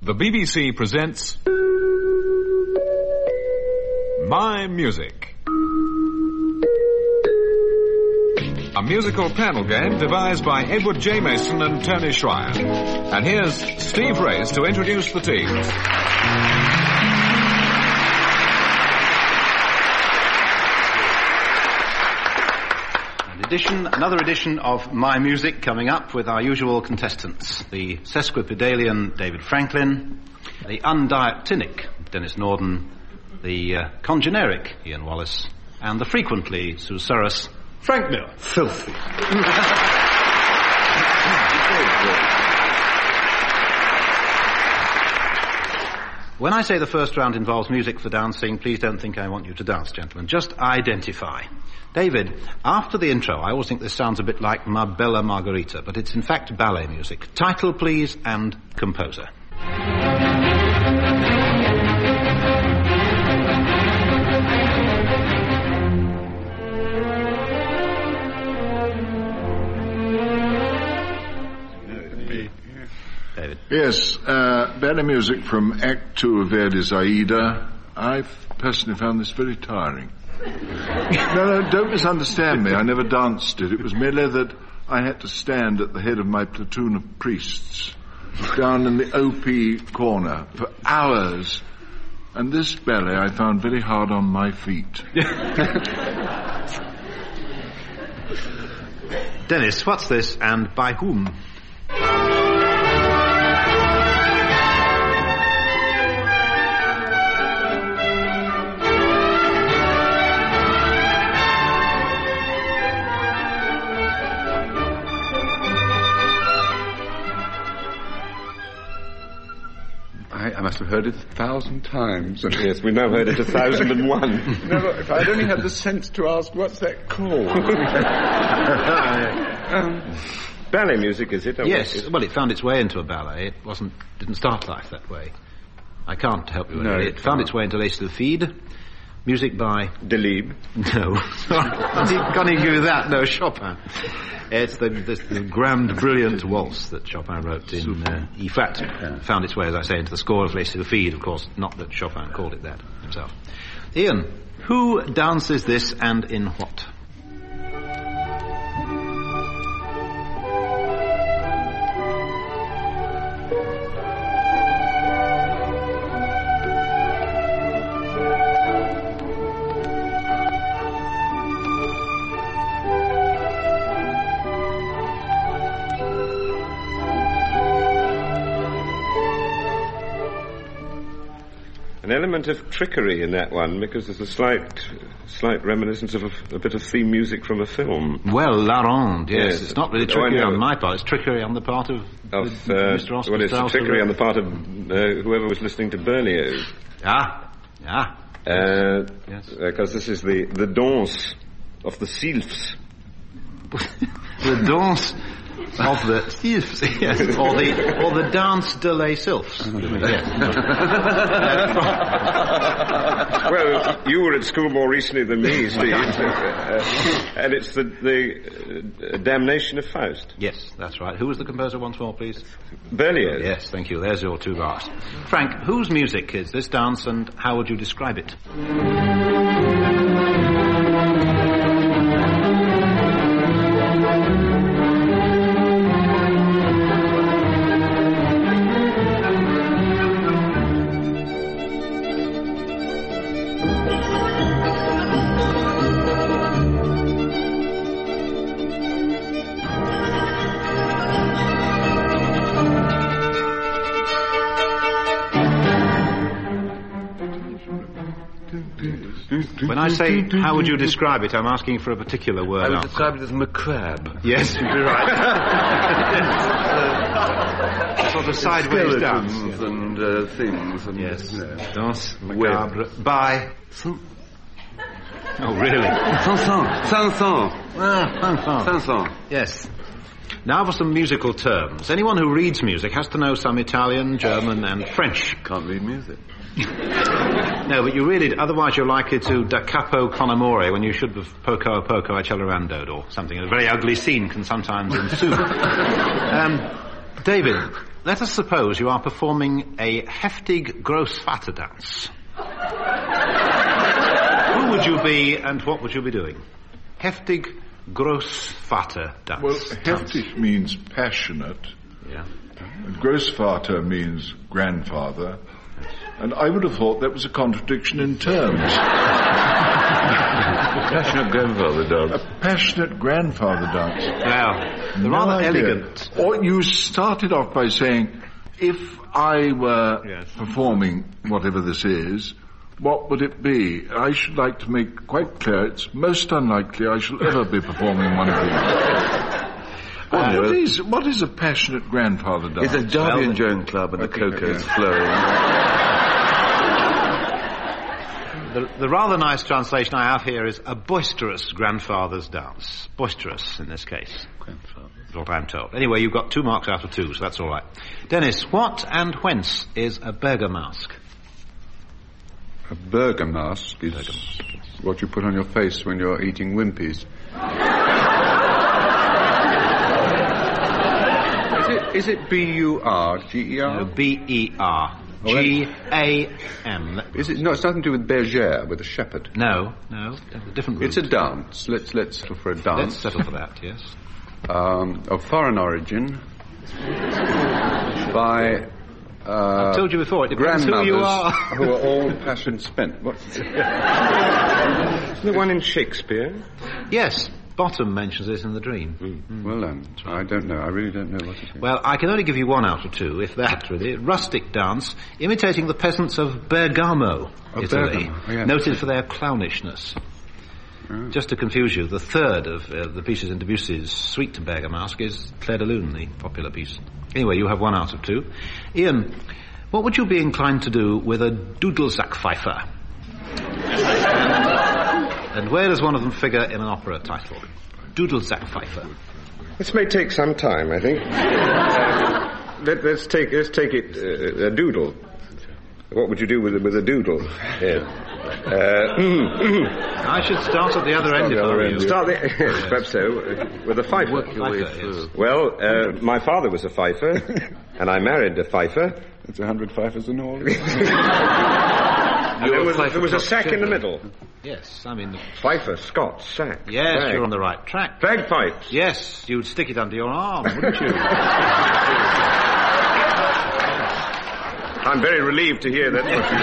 The BBC presents My Music. A musical panel game devised by Edward J. Mason and Tony Schreier. And here's Steve Race to introduce the team. Another edition of My Music coming up with our usual contestants. The sesquipedalian David Franklin, the undiaptinic Dennis Norden, the congeneric Ian Wallace, and the frequently susurrus Frank Miller. Filthy. When I say the first round involves music for dancing, please don't think I want you to dance, gentlemen. Just identify. David, after the intro, I always think this sounds a bit like Ma Bella Margherita, but it's in fact ballet music. Title, please, and composer. David. Yes, ballet music from Act 2 of Verdi's Aida. I've personally found this very tiring. No, don't misunderstand me. I never danced it. It was merely that I had to stand at the head of my platoon of priests down in the OP corner for hours. And this ballet I found very hard on my feet. Dennis, what's this and by whom? I must have heard it 1,000 times. Yes, we've now heard it 1,001. No, if I'd only had the sense to ask, what's that called? Ballet music, is it? Yes, well, it found its way into a ballet. It didn't start life that way. I can't help you. No, it found its way into Les Sylphides. Music by... Delibes. No. Can't even give you that. No, Chopin. It's the grand, brilliant waltz that Chopin wrote in E flat. Found its way, as I say, into the score of Les Sylphides, of course, not that Chopin called it that himself. Ian, who dances this and in what? An element of trickery in that one, because there's a slight reminiscence of a bit of theme music from a film. Well, La Ronde, yes. It's not really trickery on my part. It's trickery on the part of Mr. Oscar. Well, it's trickery on the part of whoever was listening to Berlioz. Yes. Because this is the danse of the sylphs. The danse of the sylphs, yes, or the dance de les sylphs. Well, you were at school more recently than me, Steve. And it's the Damnation of Faust. Yes, that's right. Who was the composer once more, please? Berlioz. Yes, thank you. There's your 2 marks. Frank, whose music is this dance and how would you describe it? When I say, how would you describe it, I'm asking for a particular word. I would describe it as macrab. Yes, you'd be right. Sort of sideways dance. And things. And, yes. Danse macabre by... Oh, really? Sanson. Yes. Now for some musical terms. Anyone who reads music has to know some Italian, German, and French. Can't read music. No, but you really... Otherwise you're likely to da capo con amore when you should have poco a poco accelerando or something. A very ugly scene can sometimes ensue. David, Let us suppose you are performing a heftig Grossvater dance. Who would you be and what would you be doing? Heftig Grossvater dance. Well, heftig means passionate, Yeah. and Grossvater means grandfather, and I would have thought that was a contradiction in terms. Passionate grandfather A dance. passionate grandfather dance. Well, the No rather idea. elegant. Or you started off by saying, if I were Yes. performing whatever this is, what would it be? I should like to make quite clear it's most unlikely I shall ever be performing one of these. What is a passionate grandfather dance? It's a Derby Well, and Joan club and the cocoa's flowing. The rather nice translation I have here is a boisterous grandfather's dance. Boisterous in this case. Is what I'm told. Anyway, you've got 2 marks out of 2, so that's all right. Dennis, what and whence is a Bergamask? A burger mask is what you put on your face when you're eating Wimpy's. Is it B-U-R-G-E-R? B-E-R. Oh, that- G-A-M. Is it? No, it's nothing to do with bergère, with a shepherd. No, different route. It's a dance. Let's settle for a Let's dance. settle for that, yes. Of foreign origin. By I've told you before, it depends who you are. who are all passion spent. What's The one in Shakespeare? Yes, Bottom mentions it in The Dream. Well then, I don't know. I really don't know what it is. Well, I can only give you 1 out of 2, if that really. Rustic dance, imitating the peasants of Bergamo, Italy, Bergamo, yes. noted for their clownishness. Just to confuse you, the third of the pieces in Debussy's Suite to Bergamask is Claire de Lune, the popular piece. Anyway, you have 1 out of 2. Ian, what would you be inclined to do with a Dudelsackpfeifer? And where does one of them figure in an opera title? Dudelsackpfeifer. This may take some time, I think. Let's take it a doodle. What would you do with a doodle? Yeah. I should start at the other end if I were you. Start perhaps so, with a fifer. Work your way through. Well, my father was a fifer, and I married a fifer. It's 100 fifers and all. And there was a sack in the middle. Yes, I mean... Fifer, Scott, sack. Yes, bag. you're on the right track. Bagpipes. Yes, you'd stick it under your arm, wouldn't you? I'm very relieved to hear that.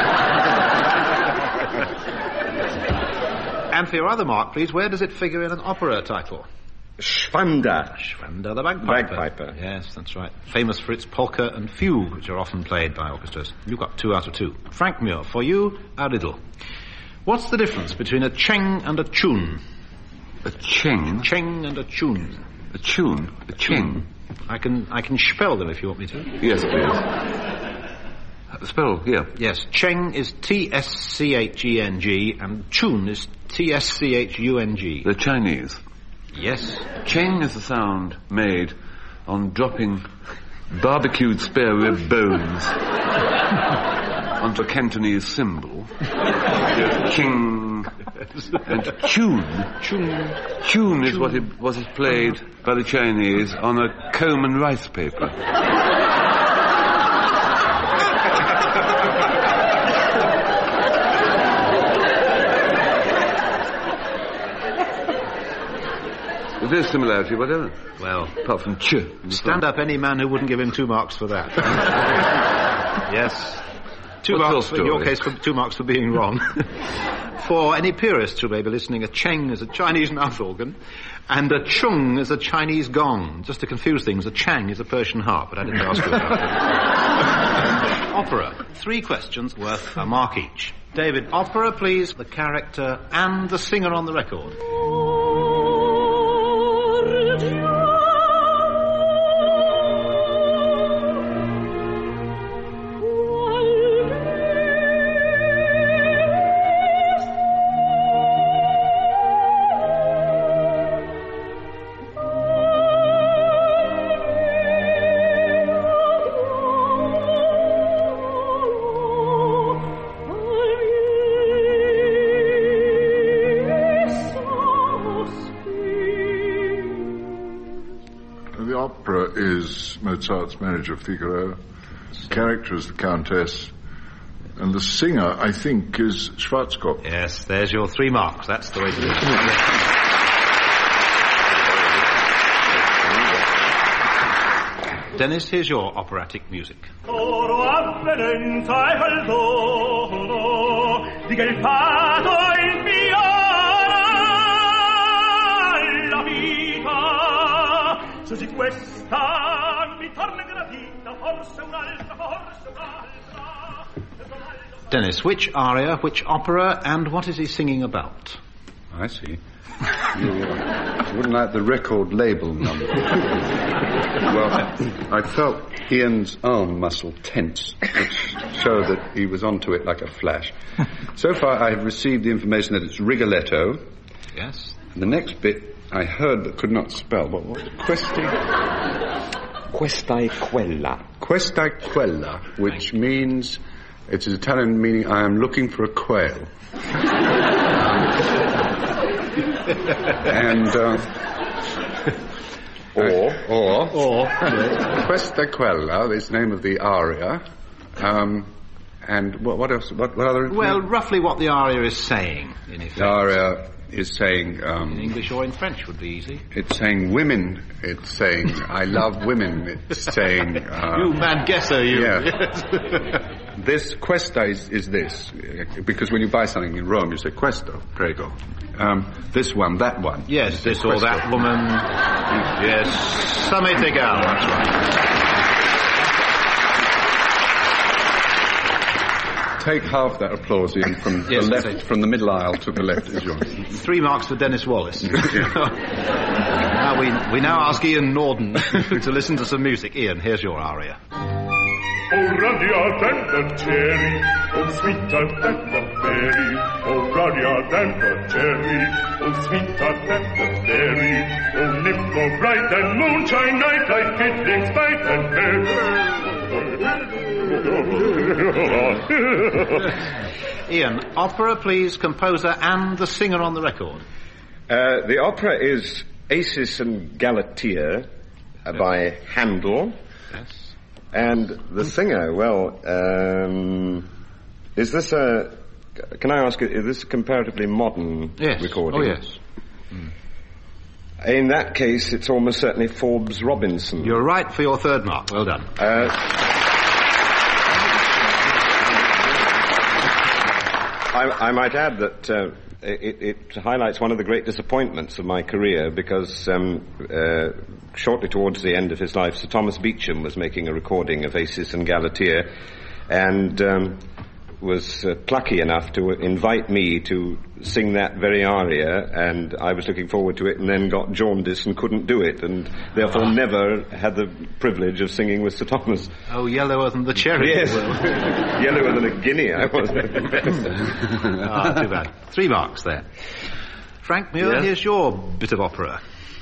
And for your other mark, please, where does it figure in an opera title? Schwander. Schwander the Bagpiper. Bagpiper. Yes, that's right. Famous for its polka and fugue, which are often played by orchestras. You've got 2 out of 2. Frank Muir, for you, a riddle. What's the difference between a cheng and a tune? A cheng? Cheng and a tune. A tune? A cheng? I can spell them if you want me to. Yes, please. Spell, yeah. Yes, cheng is T-S-C-H-E-N-G and tune is T-S-C-H-U-N-G. The Chinese. Yes. Cheng is the sound made on dropping barbecued spare rib bones onto a Cantonese cymbal. Ching. And tune is what is played by the Chinese on a comb and rice paper. There's similarity, whatever. Well, Apart from ch. stand up any man who wouldn't give him 2 marks for that. Yes. 2 What's marks, your in your story? case, for 2 marks for being wrong. For any purists who may be listening, a cheng is a Chinese mouth organ, and a chung is a Chinese gong. Just to confuse things, a chang is a Persian harp, but I didn't ask you about it. Opera. 3 questions worth a mark each. David, opera, please, the character and the singer on the record. Oh is Mozart's Marriage of Figaro. The character is the Countess. And the singer, I think, is Schwarzkopf. Yes, there's your 3 marks. That's the way to do it. Dennis, here's your operatic music. Dennis, which aria, which opera, and what is he singing about? I see. You wouldn't like the record label number. Well, I felt Ian's arm muscle tense, which showed that he was onto it like a flash. So far, I have received the information that it's Rigoletto. Yes. And the next bit I heard but could not spell. What was it? Questa è quella. Questa è quella, which means, it's an Italian meaning, I am looking for a quail. And, or Questa Quella is the name of the aria. And what else? What other? Well, roughly what the aria is saying, in effect. The aria is saying... in English or in French would be easy. It's saying women. It's saying, I love women. It's saying... you mad guesser, you. Yeah. This questa is this. Because when you buy something in Rome, you say questo, prego. This one, that one. Yes, this or that woman. Yes, Summit Egal, that's right. Take half that applause, Ian, from Yes, the left, from the middle aisle to the left is yours. 3 marks for Dennis Wallace. Now we now ask Ian Norden to listen to some music. Ian, here's your aria. Oh, radia tender cherry, oh, sweeter than the berry. Oh, radia tender cherry, oh, sweeter than the berry. Oh, live so bright and moonshine night like fiddling spite and Ian, opera, please, composer and the singer on the record. The opera is Acis and Galatea by Handel. Yes. And the singer, well, is this can I ask, is this a comparatively modern recording? Oh, yes. In that case, it's almost certainly Forbes Robinson. You're right for your 3rd mark. Well done. I might add that it highlights one of the great disappointments of my career because shortly towards the end of his life, Sir Thomas Beecham was making a recording of Acis and Galatea and was plucky enough to invite me to sing that very aria, and I was looking forward to it and then got jaundice and couldn't do it, and therefore never had the privilege of singing with Sir Thomas. Oh, yellower than the cherry. Yes. Yellower than a guinea, I was. Too bad. 3 marks there. Frank Muir, here's your bit of opera.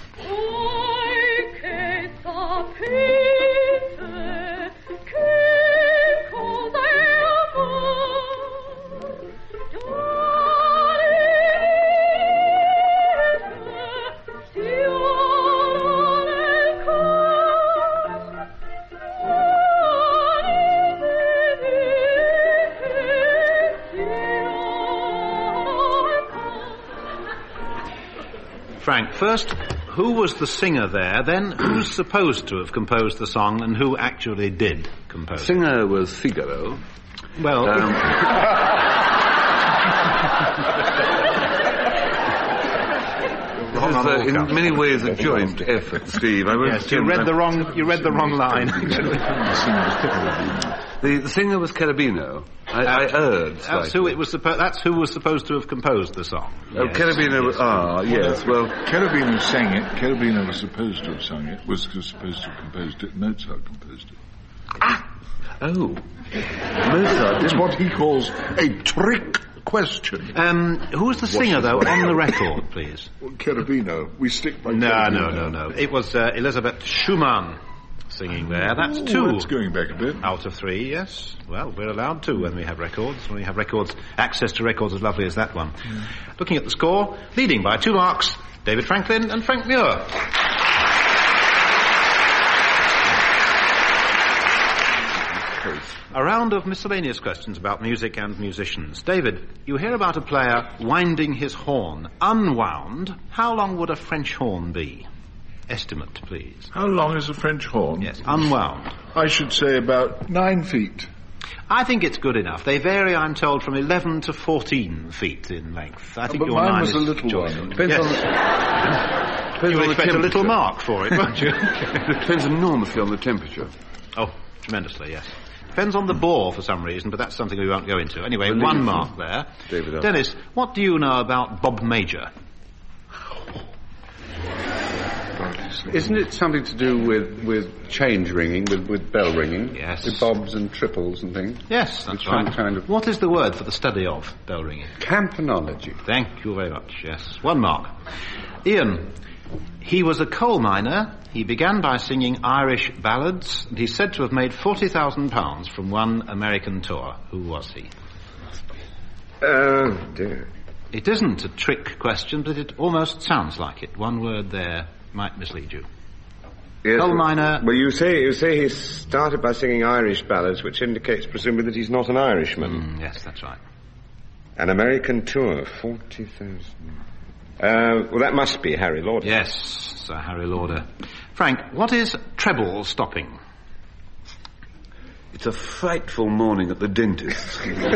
Frank, first, who was the singer there? Then, who's supposed to have composed the song, and who actually did compose it? Singer was Figaro. Well... in many ways a joint effort, Steve. Yes, you read the wrong line. The singer was Cherubino. I erred. That's who was supposed to have composed the song. Oh, yes. Cherubino. Yes. Well, Cherubino sang it. Cherubino was supposed to have sung it. Was supposed to have composed it. Mozart composed it. Oh, Mozart. It's what he calls a trick question. Who's the singer, though, on the record, please? Well, Cherubino. We stick by No. Cherubino. It was Elisabeth Schumann singing there. That's 2. That's going back a bit. Out of 3, yes. Well, we're allowed 2 when we have records. When we have records, access to records as lovely as that one. Looking at the score, leading by 2 marks, David Franklin and Frank Muir. A round of miscellaneous questions about music and musicians. David, you hear about a player winding his horn. Unwound, how long would a French horn be? Estimate, please. How long is a French horn? Yes, unwound. I should say about 9 feet. I think it's good enough. They vary, I'm told, from 11 to 14 feet in length. I think but your mine 9 was is a little choice. one. Depends on the... You would expect a little temperature. mark for it, won't you? Depends enormously on the temperature. Oh, tremendously, yes. Depends on the bore for some reason, but that's something we won't go into. Anyway, Believe 1 me. mark there. David, Dennis, what do you know about Bob Major? Isn't it something to do with change ringing, with bell ringing? Yes. With bobs and triples and things? Yes, that's It's some right. kind of- What is the word for the study of bell ringing? Campanology. Thank you very much, yes. 1 mark. Ian, he was a coal miner. He began by singing Irish ballads, and he's said to have made £40,000 from one American tour. Who was he? Oh, dear. It isn't a trick question, but it almost sounds like it. 1 word there might mislead you. Yes, Coal miner. Well, you say he started by singing Irish ballads, which indicates presumably that he's not an Irishman. Yes, that's right. An American tour, 40,000. Well, that must be Harry Lauder. Yes, Sir Harry Lauder. Frank, what is treble stopping? It's a frightful morning at the dentist's.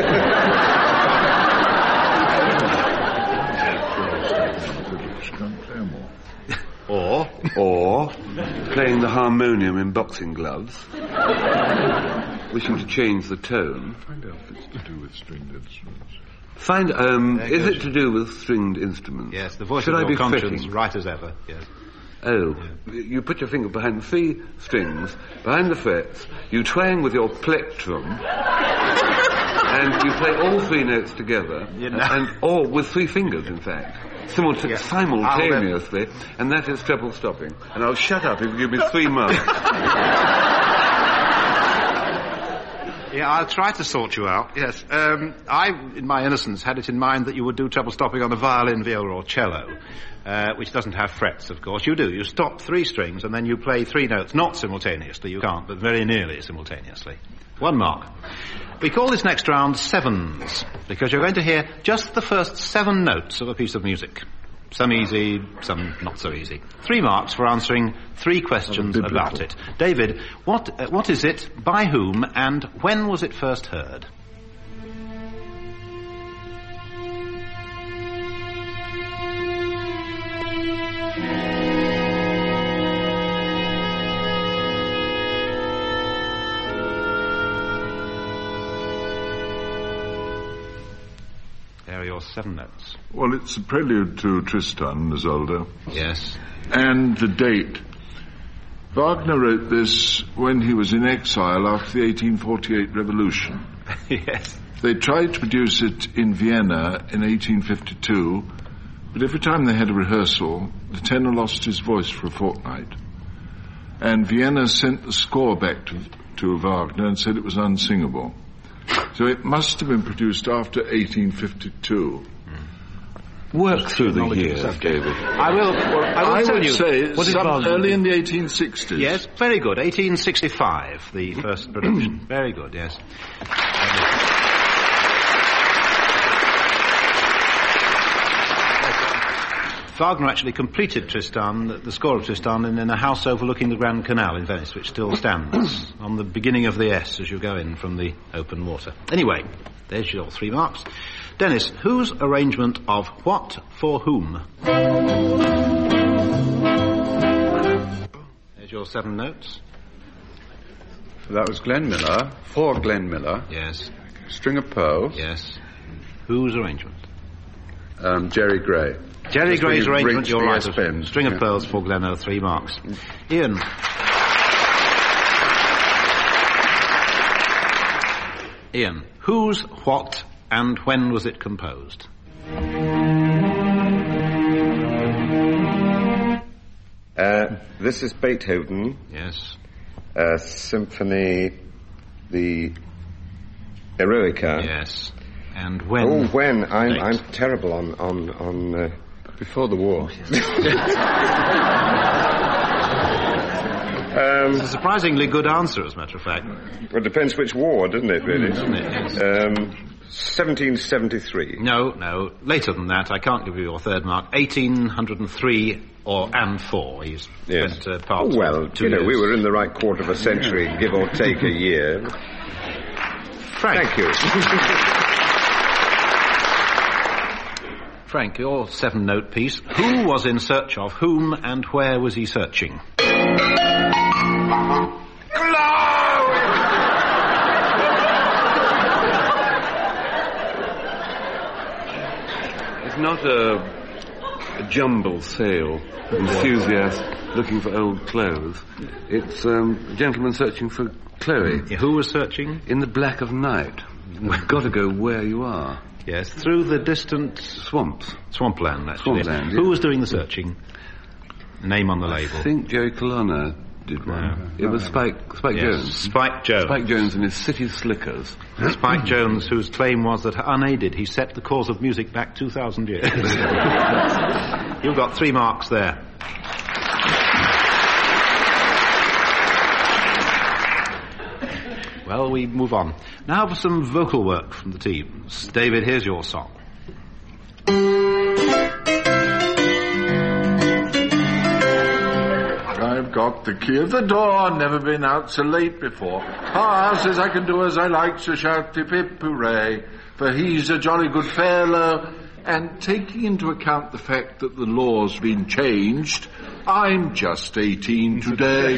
Or playing the harmonium in boxing gloves, wishing to change the tone. Find out if it's to do with stringed instruments. Is it to do with stringed instruments? Yes, the voice Should of I your be conscience, fretting? right as ever, yes. Oh, you put your finger behind 3 strings, behind the frets, you twang with your plectrum, and you play all 3 notes together, or with 3 fingers, in fact, simultaneously, and that is treble stopping. And I'll shut up if you give me 3 marks. Yeah, I'll try to sort you out, yes. I, in my innocence, had it in mind that you would do treble stopping on a violin, viola or cello, which doesn't have frets, of course. You do. You stop 3 strings and then you play 3 notes, not simultaneously, you can't, but very nearly simultaneously. 1 mark. We call this next round sevens, because you're going to hear just the first 7 notes of a piece of music. Some easy, some not so easy. 3 marks for answering 3 questions about it. David, what is it, by whom, and when was it first heard? There are your 7 notes. Well, it's a prelude to Tristan, Isolde. Yes. And the date. Wagner wrote this when he was in exile after the 1848 revolution. Yes. They tried to produce it in Vienna in 1852, but every time they had a rehearsal, the tenor lost his voice for a fortnight. And Vienna sent the score back to Wagner and said it was unsingable. So it must have been produced after 1852. Work through the years, David. I will tell would you. say What is some Wagner? early in the 1860s. Yes, very good. 1865, the first production. Very good, yes. Wagner actually completed Tristan, the score of Tristan, in a house overlooking the Grand Canal in Venice, which still stands on the beginning of the S as you go in from the open water. Anyway, there's your 3 marks. Dennis, whose arrangement of What for Whom? There's your 7 notes. That was Glenn Miller, for Glenn Miller. Yes. String of Pearls. Yes. Whose arrangement? Jerry Gray. Jerry That's when Gray's you arrangement, reach you're the right. S bend. String of Yeah. Pearls for Glenno, 3 marks. Ian. Ian, whose, what, and when was it composed? This is Beethoven. Yes. Symphony, the Eroica. Yes. And when? Oh, when? I'm Date. terrible on Before the war. It's a surprisingly good answer, as a matter of fact. Well, it depends which war, doesn't it, really? Doesn't it? Yes. 1773. No, later than that. I can't give you your third mark. 1803 and 4. He's spent part of 2 years. We were in the right quarter of a century, give or take a year. Frank. Thank you. Frank, your 7-note piece. Who was in search of whom and where was he searching? It's not a jumble sale enthusiast looking for old clothes. It's a gentleman searching for Chloe. Yeah, who was searching? In the black of night. You've got to go where you are. Yes, through the distant... Swamps. Swampland, actually. Swampland, Who was doing the searching? Name on the label. I think Joey Colonna did one. It was Spike Jones. Spike Jones. Spike Jones and his City Slickers. Spike Jones, whose claim was that unaided he set the course of music back 2,000 years. You've got 3 marks there. Well, we move on. Now for some vocal work from the teams. David, here's your song. I've got the key of the door, never been out so late before. Pa says I can do as I like, so shout the pip hooray, for he's a jolly good fellow. And taking into account the fact that the law's been changed, I'm just 18 today.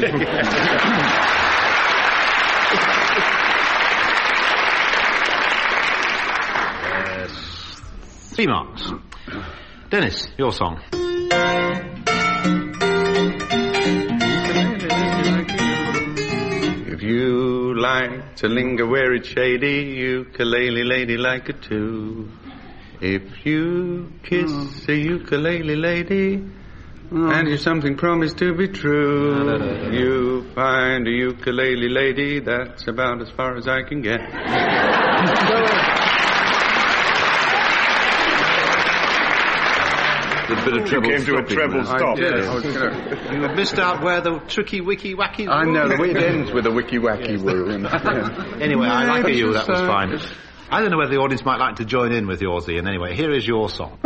3 marks. Dennis, your song. If you like to linger where it's shady, ukulele lady like it too. If you kiss a ukulele lady, and you're something promised to be true, you find a ukulele lady, that's about as far as I can get. A bit of trouble. You came to a treble stop. You missed out where the tricky wicky wacky... I know, it ends with a wicky wacky woo. Anyway, I like you, that was fine. I don't know whether the audience might like to join in with yours, Ian. Anyway, here is your song.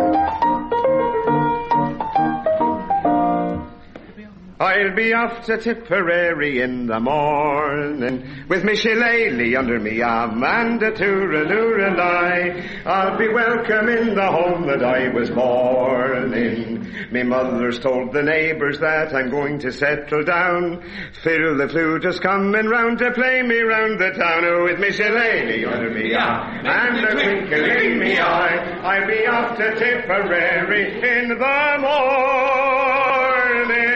I'll be off to Tipperary in the morning with me shillelagh under me arm and a tooralooralai. I'll be welcome in the home that I was born in. Me mother's told the neighbours that I'm going to settle down. Phil the flute is coming round to play me round the town. Oh, with me shillelagh under me arm and a twinkle in me eye. I'll be off to Tipperary in the morning.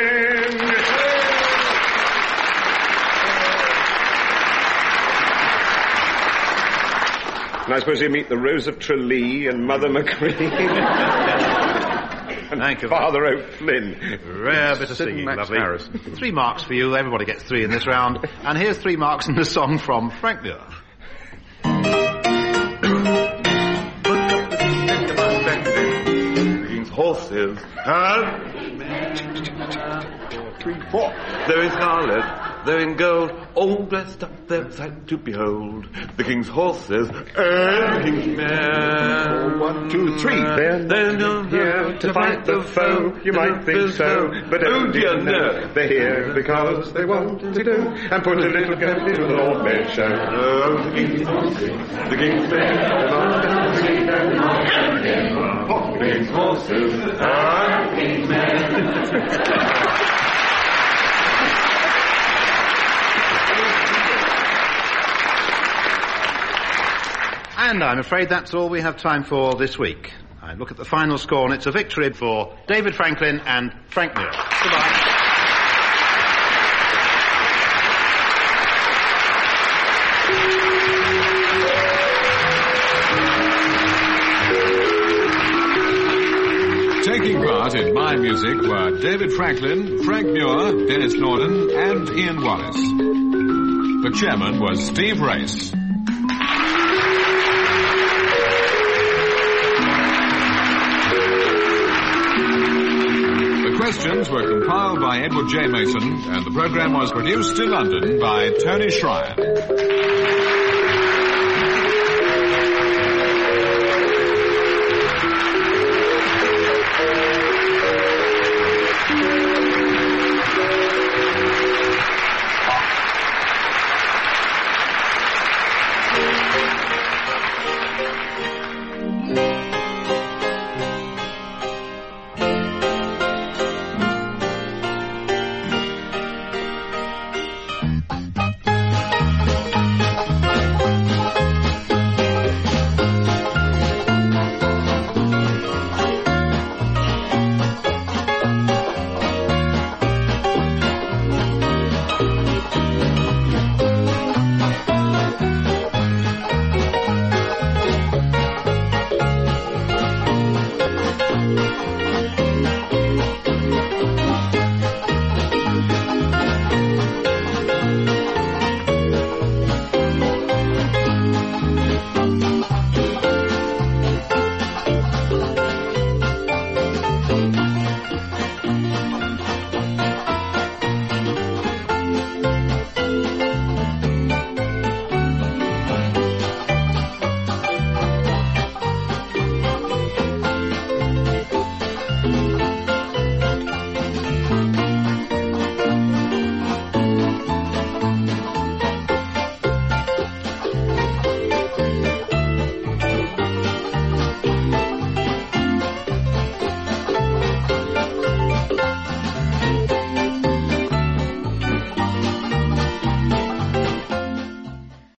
And I suppose you meet the Rose of Tralee and Mother McCree. And Thank you. Father O'Flynn. Rare bit of singing, lovely. 3 marks for you. Everybody gets 3 in this round. And here's 3 marks in the song from Frank Muir. These horses have 3, 4. They're in scarlet, they're in gold, all dressed up, they're a sight to behold. The king's horses and the king's men. 1, 2, 3. They're here to fight the foe. You might think so, but oh dear no. They're here because they want to do and put a little girl into the Lord Mayor's show. Oh, the king's horses, the king's men. The king's horses and the king's men. And I'm afraid that's all we have time for this week. I look at the final score and it's a victory for David Franklin and Frank Muir. Goodbye. Taking part in My Music were David Franklin, Frank Muir, Dennis Norden, and Ian Wallace. The chairman was Steve Race. Questions songs were compiled by Edward J. Mason, and the program was produced in London by Tony Schreier.